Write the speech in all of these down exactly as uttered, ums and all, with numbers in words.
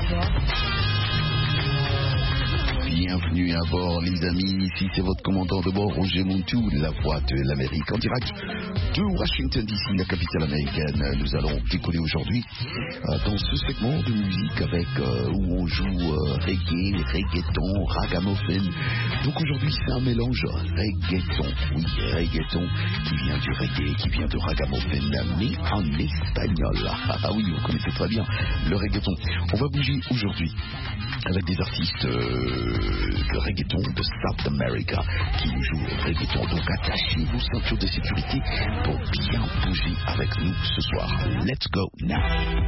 Bienvenue à bord, les amis. Ici, c'est votre commandant de bord, Roger Montou, la voix de l'Amérique, en direct de Washington D C, la capitale américaine. Nous allons décoller aujourd'hui euh, dans ce segment de musique avec euh, où on joue euh, reggae, reggaeton, ragamuffin. Donc aujourd'hui, c'est un mélange reggaeton. Oui, reggaeton qui vient du reggae, qui vient de ragamuffin, mais en espagnol. Ah oui, vous connaissez très bien le reggaeton. On va bouger aujourd'hui avec des artistes euh, de reggaeton de South America qui nous jouent au reggaeton. Donc attachez vos ceintures de sécurité pour bien bouger avec nous ce soir. Let's go now.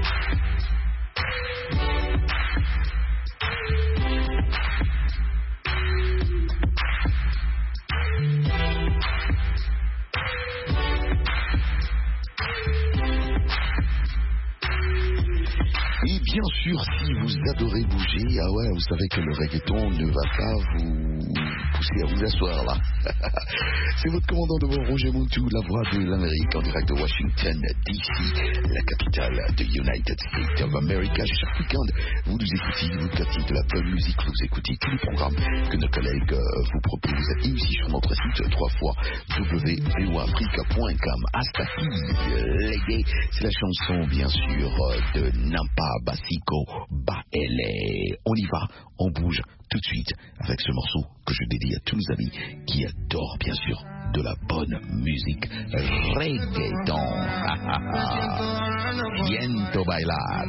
Et bien sûr, si vous adorez bouger, ah ouais, vous savez que le reggaeton ne va pas vous pousser à vous asseoir là. C'est votre commandant de bord, Roger Montou, la voix de l'Amérique, en direct de Washington D C, la capitale de United States of America. Chaque week-end, vous nous écoutez, vous captez de la bonne musique, vous écoutez tous les programmes que nos collègues euh, vous proposent, et aussi sur notre site trois fois w w w point africa point com. Hasta aquí, Reggae, c'est la chanson bien sûr de Nampa Basico Baele. On y va, on bouge tout de suite avec ce morceau que je dédie à tous nos amis qui adorent bien sûr de la bonne musique reggaeton. Siento bailar.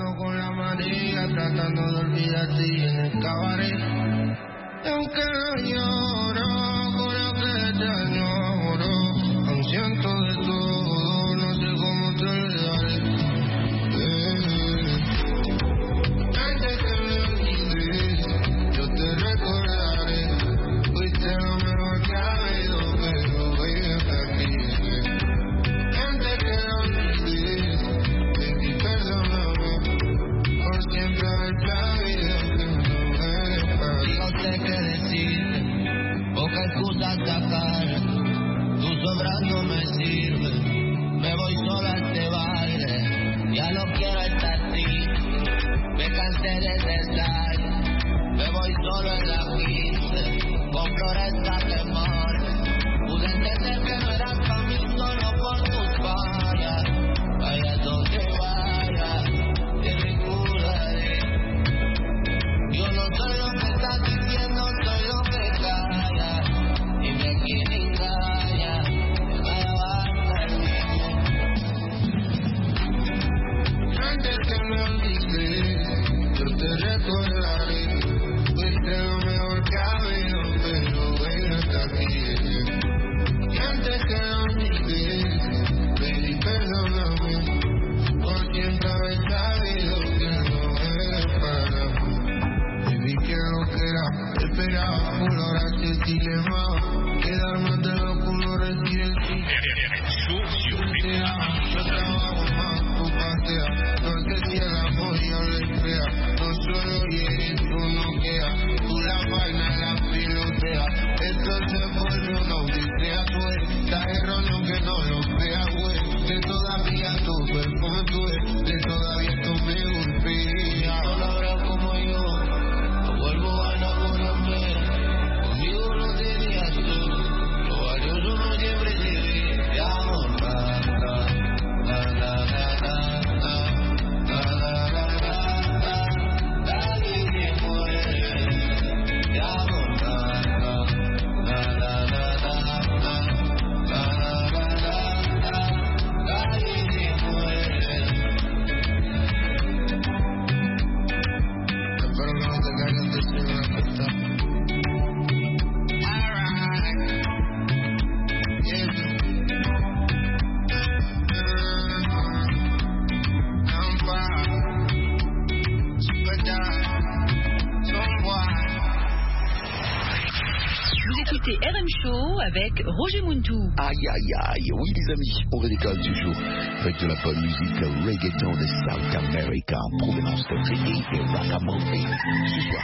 R M Show avec Roger Montou. Aïe aïe aïe, oui les amis, on redécolle toujours avec de la bonne musique reggaeton de South America en provenance de reggae et ragamuffin. Ce soir.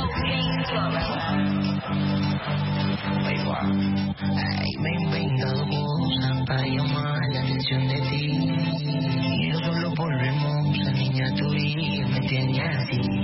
Ay, me he inventado cosas para llamar la atención de ti. Y no solo por hermosa niña, tu vida me tiene así.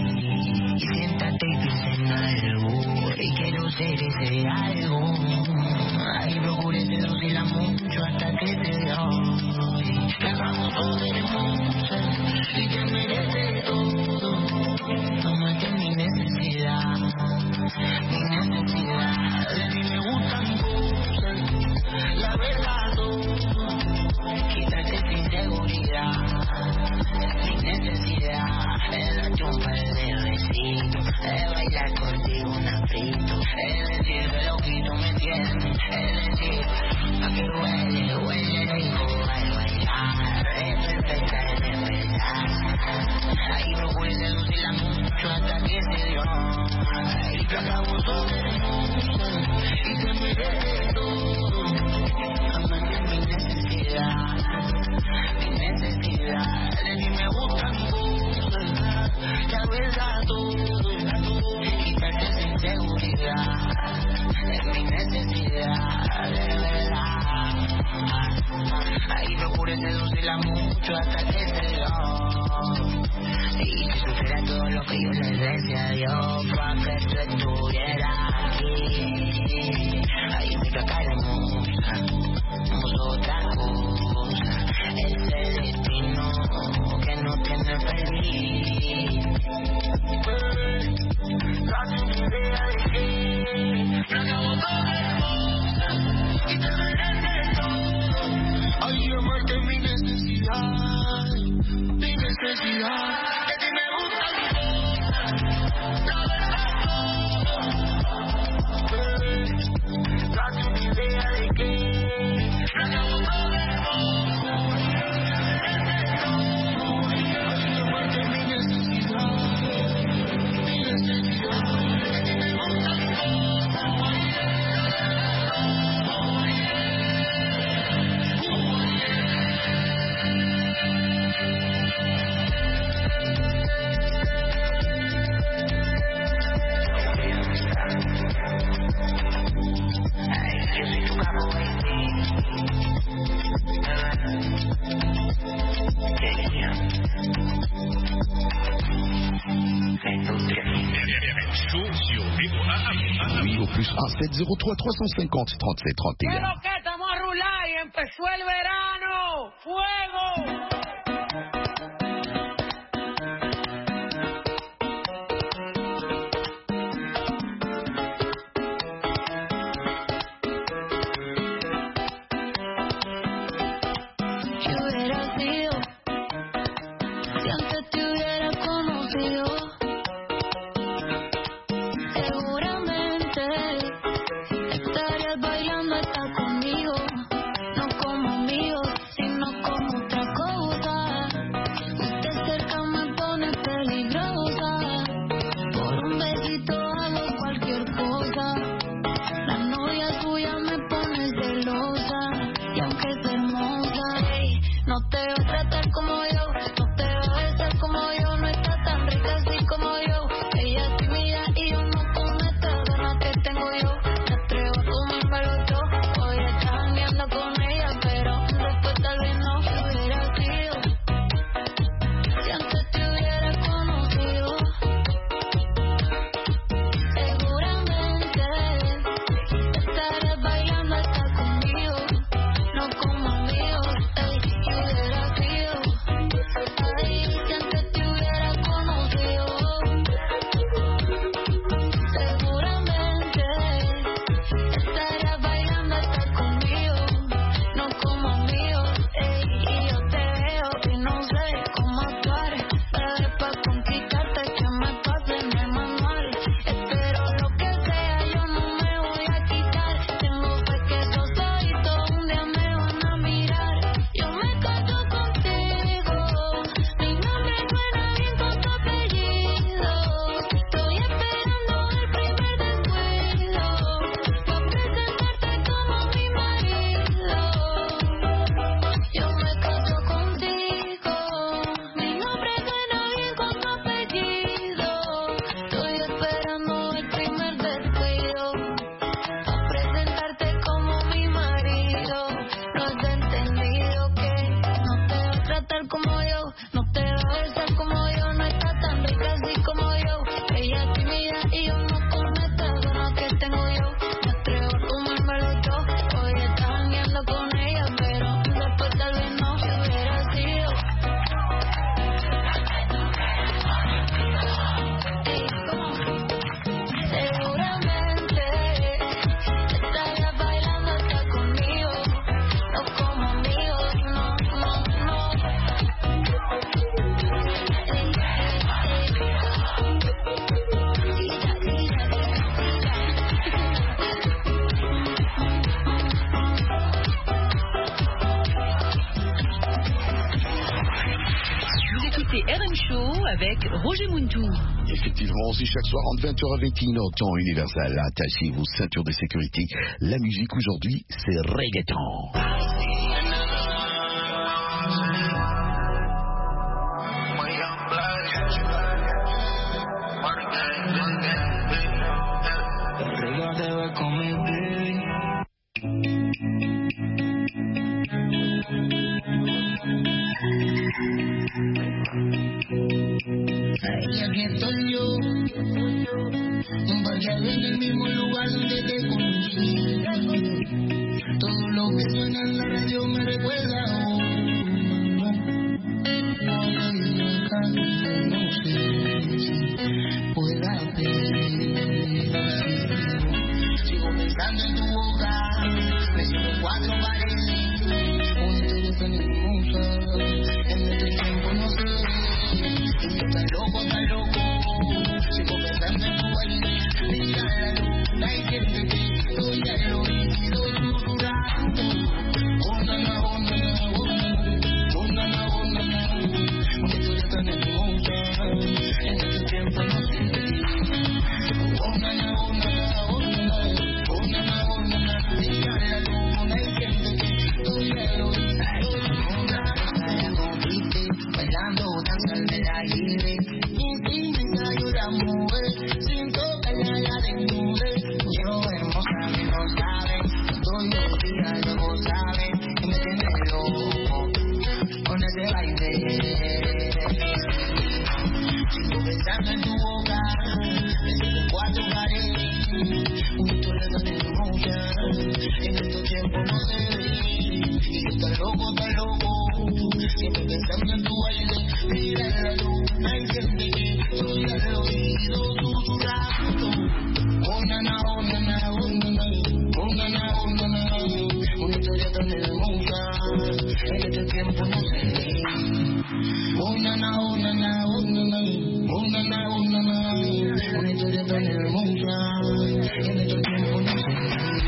te dice algo. Ahí procuré seducirla mucho hasta que se dio. Que hagamos todo hermosa y que merece todo. Tómate mi necesidad, mi necesidad. De ti me gustan cosas, la verdad todo. Quítate esa inseguridad, mi necesidad. Es darte un par de besitos, es bailar contigo un afrito, es decir que loquito me tienes, es decir, a que huele, huele rico al bailar, es perfecta de verdad. Ahí procuré seducirla mucho hasta que se dio. Ahí te acabo sobre hermosa y te merece todo. Amante mi necesidad, mi necesidad. De ti me gustan cosas, la verdad todo. Quítate esa inseguridad, es mi necesidad, de verdad. Ahí procuré seducirla mucho hasta que se dio. Y que supiera todo lo que yo le decía a Dios, para que tú estuvieras aquí. Ahí me toca la hermosa, vos otra cosa. Ese destino que no tiene feliz. Date una idea de que me acabo todo hermosa y te mereces todo. Ay, amarte es mi necesidad, mi necesidad. Oui, au plus un sept zéro trois trois cent cinquante trente-sept trente et un. Bueno, que estamos a rular y empezó el verano. ¡Fuego! Bailando está conmigo, no como amigos, sino como otra cosa. avec Roger Muntou. Effectivement, c'est chaque soir entre vingt heures à vingt et une heures, temps universel. Attachez vos ceintures de sécurité. La musique aujourd'hui, c'est reggaeton. Ahí aquí estoy yo, parqueado en el mismo lugar donde te conocí. Todo lo que suena en la radio me recuerda a vos. Ahora vivo acá, no sé si pueda pedir. Sigo pensando en tu boca, me siento en cuatro paredes. Una historia tan hermosa, en este tiempo no sé. Está loco, está loco. Sigo pensando en tu baile. Mira la luna y siéntete. Estoy al oído susurrando. Oh, nana, oh, nana, oh, nana. Oh, nana, oh, nana. Una historia tan hermosa. En este tiempo no sé. Oh, nana, oh, nana, oh, nana. Oh, nana, oh, nana. Mira la luna y siéntete. Estoy al oído susurrando. Bailando, danza de la libre. Intimida yo la mujer, sin tocarla la desnude. Yo hermosa que no sabe, estoy los días luego sabe que me tiene loco con ese baile. Sigo pensando en tu boca, me siento en cuatro paredes. Una historia tan hermosa, en estos tiempos no se ve. Y yo tan loco, tan loco, siempre pensando en tu baile. Mira la luna y siente que estoy al oído susurrando. Oh, nana, oh, nana, oh, nana. Oh, nana, oh, nana. Una historia tan hermosa, en este tiempo no se ve. Oh, nana, oh, nana, oh, nana. Oh, nana, oh, nana. Una historia tan hermosa, en este tiempo no se ve.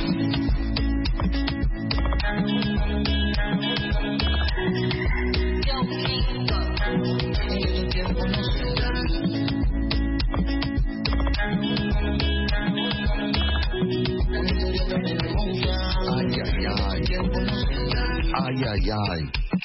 Aïe, aïe, aïe.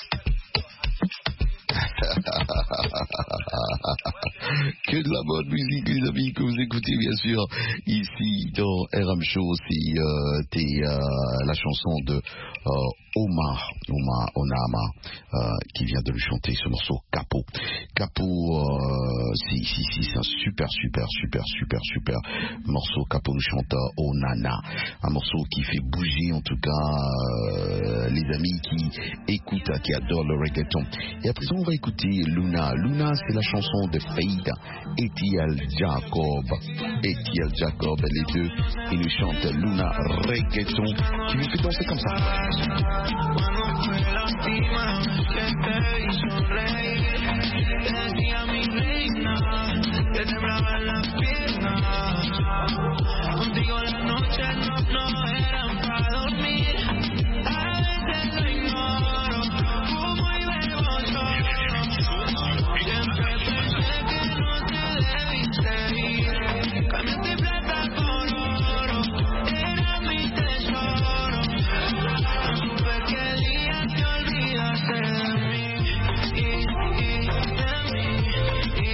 Que de la bonne musique, les amis, que vous écoutez, bien sûr, ici dans R M Show. C'est euh, euh, la chanson de euh, Omar, Omar Onama, euh, qui vient de le chanter, ce morceau Capo. Capo, euh, si, si, si, c'est un super, super, super, super, super morceau. Capo nous chante Onana, un morceau qui fait bouger, en tout cas, euh, les amis qui écoutent, qui adorent le reggaeton. Et à présent, on va écouter Luna. Luna, c'est la chanson de Faïda, Etiel Jacob. Etiel Jacob, les deux, ils nous chantent Luna reggaeton, qui nous fait danser comme ça. Cuando fue la última que te vi sonreír, te decía mi reina, que temblaban las piernas. Contigo las noches no, no eran para dormir. A veces lo ignoro, fumo y bebo solo. Siempre pensé que no te debiste ir. Cambiaste plata por oro, era mi tesoro. Que día te olvidaste de mí, y, y de mí, y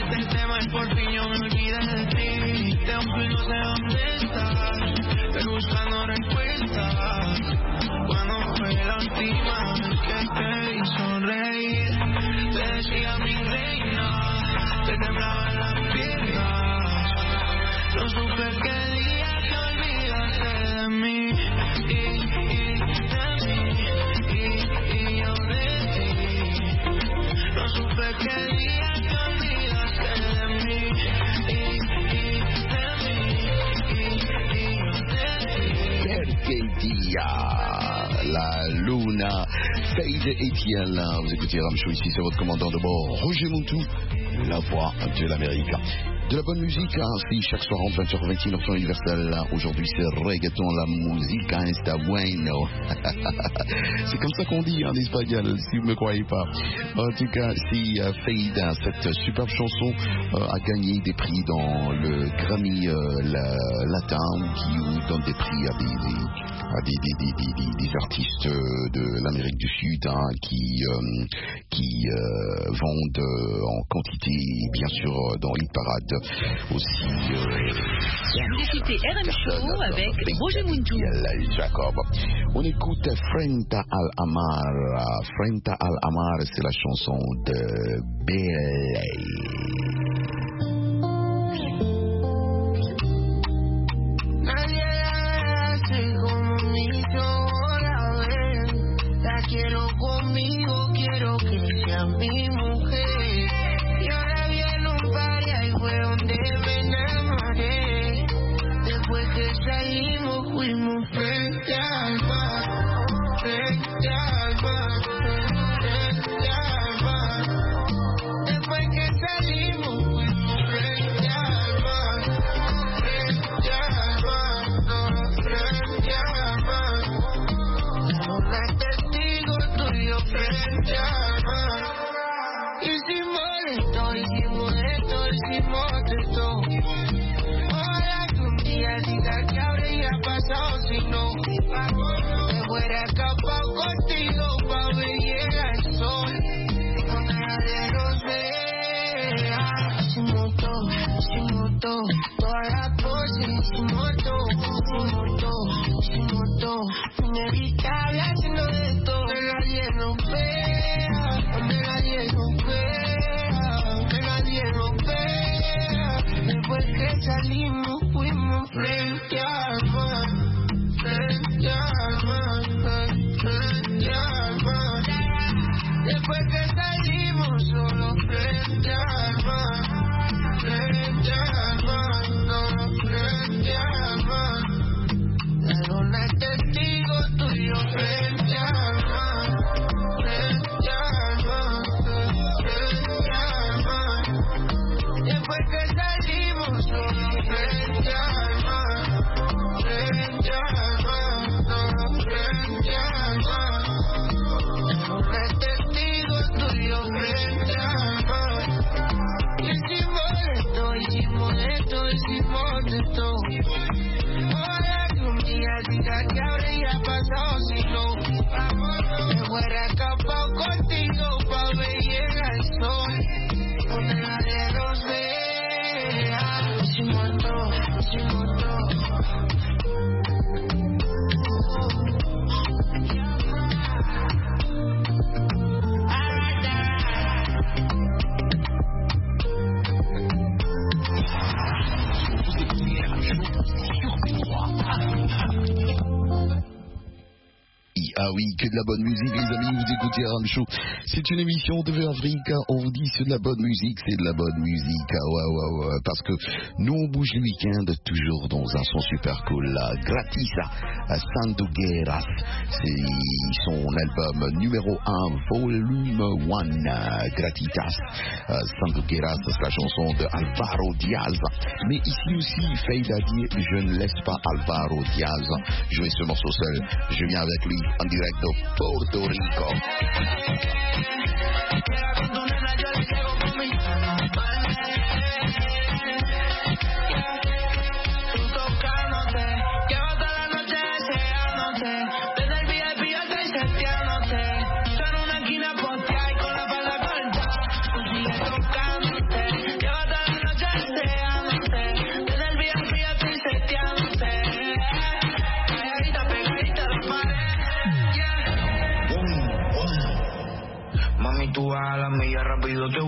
del tema y por fin yo me olvidé de ti. Te busco y no sé dónde estás, pero buscando respuestas. Cuando fue la última vez que te vi sonreír, te decía mi reina, te temblaban las piernas. No supe qué día te olvidaste de mí, y, y de mí, y, y yo de ti. No supe qué día te olvidaste de mí, y, y de mí, y, y yo de ti. Perché dia la luna Fade Etienne, vous écoutez Ramcho ici, c'est votre commandant de bord Roger Montou, la voix de l'Amérique. De la bonne musique, ainsi chaque soir entre vingt heures et vingt et une heures temps universel. Aujourd'hui c'est reggaeton, la musique está bueno. C'est comme ça qu'on dit en espagnol, si vous ne me croyez pas. En tout cas, si euh, Fade, cette superbe chanson, euh, a gagné des prix dans le Grammy euh, la, latin, qui donne des prix à des, des, à des, des, des, des, des artistes de l'Amérique du Sud, hein, qui, euh, qui euh, vendent euh, en quantité, bien sûr, dans une parade. Aussi, euh, vous écoutez R M Show avec Roger Montou. Jacob. On écoute Frenta Al Amar. Frenta Al Amar, c'est la chanson de Belle. Quiero conmigo, quiero que sea mi mujer. Y ahora viene un par y ahí fue donde me enamoré. Después que salimos fuimos frente al mar, frente al mar, frente al mar. Después que salimos fuimos frente al mar, frente al mar, no, frente al mar. Una testigo tuyo frente al mar. Hicimos esto, hicimos esto, hicimos esto. Ojalá que un día diga que habría pasado si no me fuera escapado contigo pa' ver llega el sol. No nadie nos vea. Hicimos todo, hicimos todo, todas las poses, hicimos todo, hicimos todo, hicimos todo. Inevitable haciendo de todo, pero nadie nos vea, donde nadie nos vea, donde nadie nos vea. Después que salimos fuimos frente al mar, frente al mar, frente al mar. Después que salimos solo frente al mar, frente al mar, no, frente al mar. La luna es testigo tuyo frente al mar, frente al mar, frente al mar. Después que salimos solo frente al mar, frente al mar, no, frente al mar. La luna es testigo tuyo frente al mar. Hicimos esto, hicimos esto, hicimos esto. Ojalá que un día diga que habría pasado si no me fuera escapado contigo pa' ver llega el sol, donde nadie nos vea. Hicimos todo, hicimos todo. Ah oui, que de la bonne musique, les amis, vous écoutez Ram Show. C'est une émission de Afrique, on vous dit c'est de la bonne musique, c'est de la bonne musique, ah ouais, ouais, ouais, parce que nous on bouge le week-end toujours dans un son super cool, là. Gratisa, Sandugueras, c'est son album numéro un, volume un, Gratitas, Sandugueras, c'est la chanson de Alvaro Diaz. Mais ici aussi, Fade a dit, je ne laisse pas Alvaro Diaz jouer ce morceau seul, je viens avec lui en direct de Puerto Rico. Lleva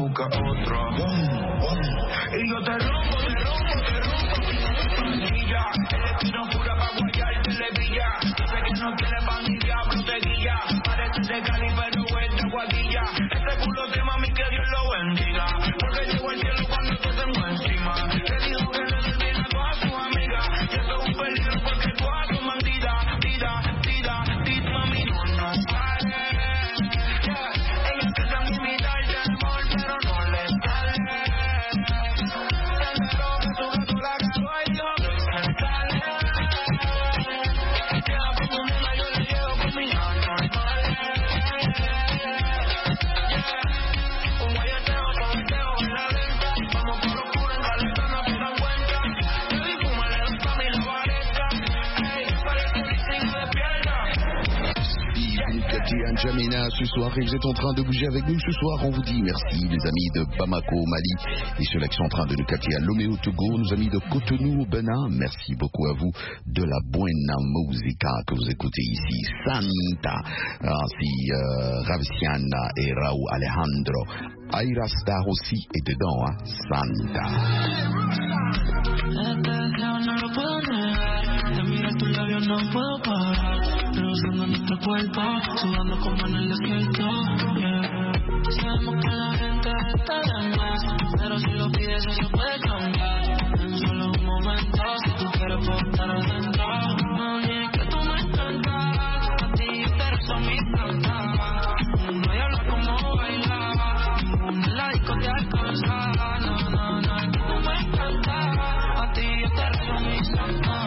busca otro. Y yo te rompo, te rompo, te rompo. Ella no cura pa' guayar, te le pilla. Sé que no tiene pandilla, pero te guía. Parece de Cali, pero es de Guadilla. Ese culo de mami, que Dios lo bendiga. Porque llegó el cielo cuando te tengo encima. Te dijo que le termina a todas sus amigas. Y esto es un peligro porque todas son bandidas. Tira, tira, tira, mami, no, no sale. Yeah. Ellas piensan imitarte, amor, pero no le sale. Desde lo que tu gato la cagó y yo no se sale. Queda como nena, yo le llevo con mi anormal. Un guayeteo, coqueteo en la lenta. Vamos por los puros en caleta, no se dan cuenta. Yo di fuma, le doy pa' mi la vareta. Ey, parece que sigo de pierna. Katia N'Djamena, ce soir, et vous êtes en train de bouger avec nous ce soir. On vous dit merci, les amis de Bamako, Mali, et ceux-là qui sont en train de nous capter à Lomé au Togo, nos amis de Cotonou au Bénin. Merci beaucoup à vous de la buena musica que vous écoutez ici. Santa, ainsi euh, Ravsiana et Raúl Alejandro. Aira Star aussi est dedans, hein, Santa. No puedo parar, pero usando nuestro cuerpo, sudando como en el desierto, yeah. Sabemos que la gente está de más, pero si lo pides eso se puede cambiar. En solo un momento, si tú quieres puedo estar adentro. Mami, es que tú me encantas, a ti te rezo mi canta. No hay hablar como bailaba, en la disco te alcanza. No, no, no, es que tú me encantas, a ti yo te rezo mi canta.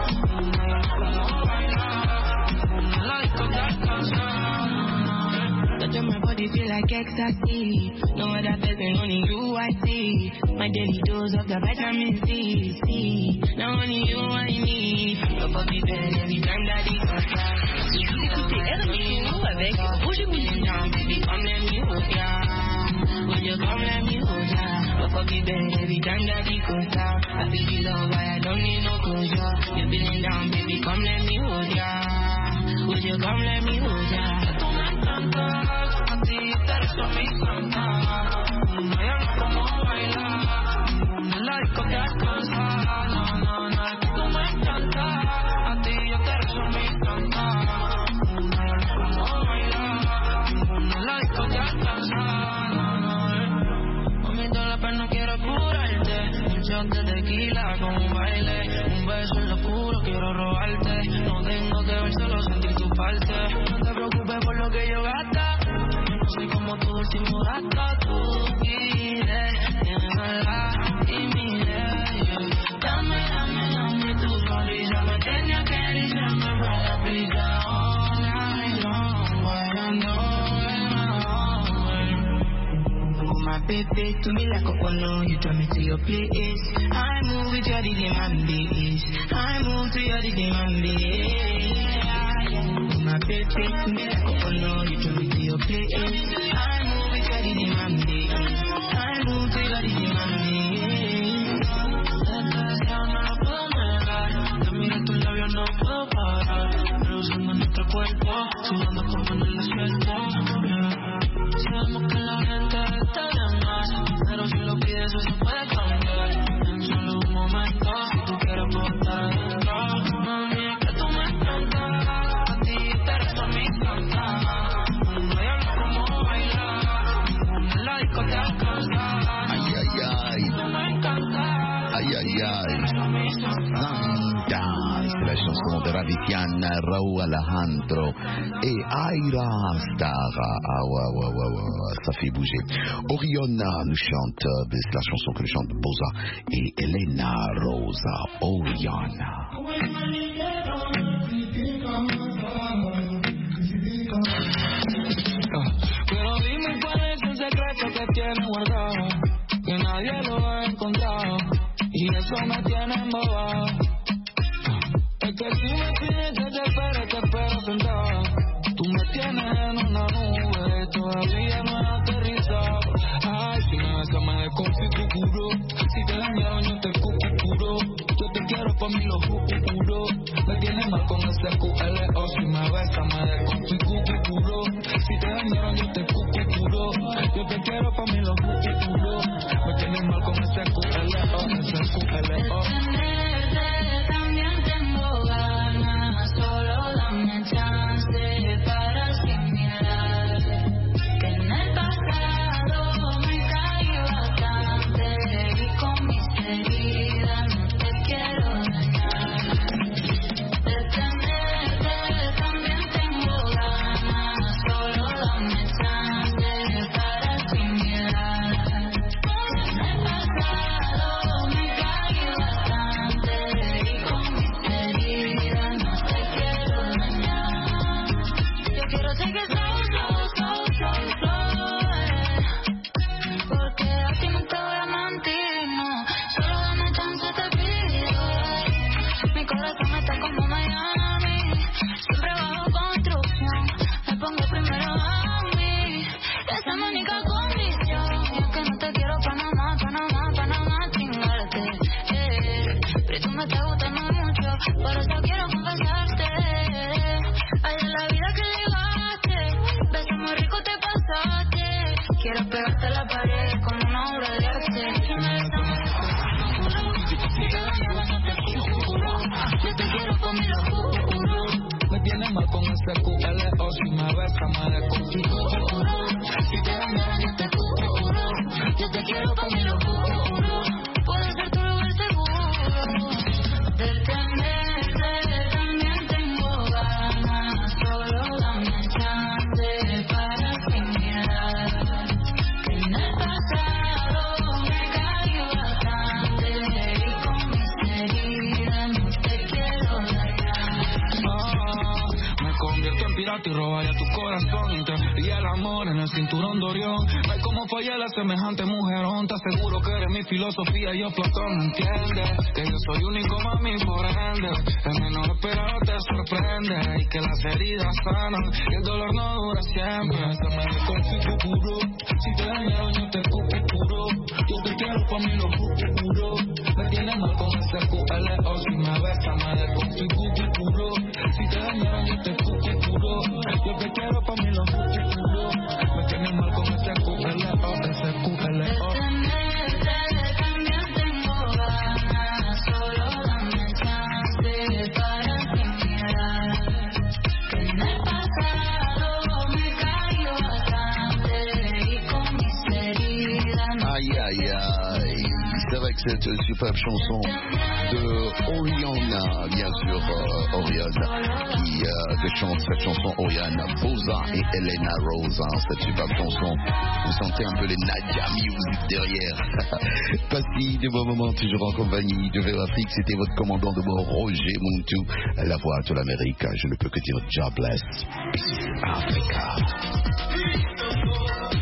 Touching my body feel like ecstasy. No other person, only you I see. My daily dose of the vitamin C. C. Now only you I need. Your body bed every time that it goes down. Vous écoutez R M Show avec Roger Moulin. Baby, come let me hold ya. Would you come let me hold ya? Your body bed every time that it goes down. I feel the love, I don't need no closure. You're feeling down, baby, come let me hold ya. Would you come let me hold ya? Tú me encantas, a ti te rezo mi santa. No hay algo como bailar, en la disco te alcanza. No, no, no, es que tú me encantas, a ti yo te rezo mi santa. No hay algo como bailar, en la disco te alcanza. No, no, mami, toda la pena quiero curarte. Un shot de tequila con un baile, un beso en lo oscuro quiero robarte. No tengo que ver, solo sentir tu parte. No te preocupes por lo que yo gasta. Yo no soy como tu último gasto. Tú quieres, déjala y mire. Dame, dame, dame tu sonrisa. Me tenía que ir siempre para la prisa. All night long, bailando el amor. Oh, my baby, to me like a follow. You drive me to your place. I move with your rhythm and bass. I move to your rhythm and bass. My baby, to me like a follow. You drive me to your place. I move with your rhythm and bass. I move to your rhythm and bass. Esta ya no lo puedo negar. Te miro tus labios, no puedo parar. Pero usando nuestro cuerpo, sudando como en el desierto, yeah. Sabemos que la gente está de más, pero si lo pides eso se puede cambiar. En solo un momento, si tú quieres puedo estar adentro. Mami, es que tú me encantas, a ti te rezo mi canta. No hay algo como bailar, en la disco te alcanza. Ay, ay, ay. Tú me encantas, Aïe aïe aïe. Santa, c'est la chanson de Ravisian, Raúl Alejandro et Aira Star. Ah ouais, ouais, ouais, ouais, ça fait bouger. Oriona nous chante, c'est la chanson que nous chante Boza et Elena Rosa. Oriona. Pero dime cuál es el secreto que tienes guardado, que nadie lo ha encontrado, y eso me tiene embobado. Es que si me pides que te espere, te espero sentado. Tú me tienes en una nube, todavía no he aterrizado. Ay, si me ves que me desconfiguro, si te dañaron yo te cucuro. Yo te quiero pa' mí lo juro. Me tienes mal con ese Q L O, si me ves que me desconfiguro. Si te dañaron yo te cucuro. puro. Yo te quiero pa' mí lo puro. Me tienes mal con ese Q L O, ese Q L O. Tenerte también tengo ganas, solo dame chance para asimilar que en el pasado me caí bastante y con mis heridas no te quiero dañar. De tenerte también tengo ganas, solo dame chance para asimilar que en el pasado me caí bastante y con mis heridas no te quiero dañar. Yo quiero take it slow, slow, slow, slow, slow, eh. Porque a ti no te voy a mentir, no. Solo dame chance, te pido, eh. Mi corazón está como Miami, siempre bajo construcción. Me pongo primero a mí, esa es mi única condición. Y es que no te quiero pa' nada más, pa' nada más, pa' nada más chingarte, eh. Pero tú me estás gustando mucho, por eso quiero confesarte. Ay, de la vida que llevaste, besos muy ricos te pasaste. Quiero pegarte a la pared como una obra de arte. Si me besas, si te dañaba no te juro. Yo te quiero por mi locura. Me tienes mal con ese Q L O. Si me besas me desconfiguro. Si te dañaba no te juro. Yo te quiero por mi locura. Puede ser tu lugar seguro. Del tenerte también tengo ganas, solo dame chance para asimilar que en el pasado me caí bastante y con mis heridas no te quiero dañar. Ah, me convierto en pirata y robaría tu corazón. Y te y el amor en el cinturón de Orión. No hay como fallar a semejante mujerón. Te aseguro que eres mi filosofía y yo Platón. ¿Entiendes? Que yo soy único, mami, por ende. El menor esperado te sorprende. Y que las heridas sanan y el dolor no dura siempre. Se me desconfiguro. Si te dañaron yo te puro. Yo te quiero pa' mí lo puro. Me tienes mal con ese Q L O. Si me besas me desconfiguro. Si te dañaron yo te puro. Yo te quiero pa' mí lo puro. Me tienes mal con ese Q L O, ese Q L O. De tenerte también tengo ganas, solo dame chance para asimilar que en el pasado me caí bastante y con mis heridas no. Aïe aïe aïe, c'est vrai que cette superbe chanson de Oriana, bien sûr, euh, Oriana, qui, euh, que chante cette chanson, Oriana Boza et Elena Rose, hein, cette superbe chanson. Vous sentez un peu les Nadia Music derrière. Passez de bons moments toujours en compagnie de Véro Afrique. C'était votre commandant de bord, Roger Muntu, la voix de l'Amérique. Je ne peux que dire God bless. Peace, Africa.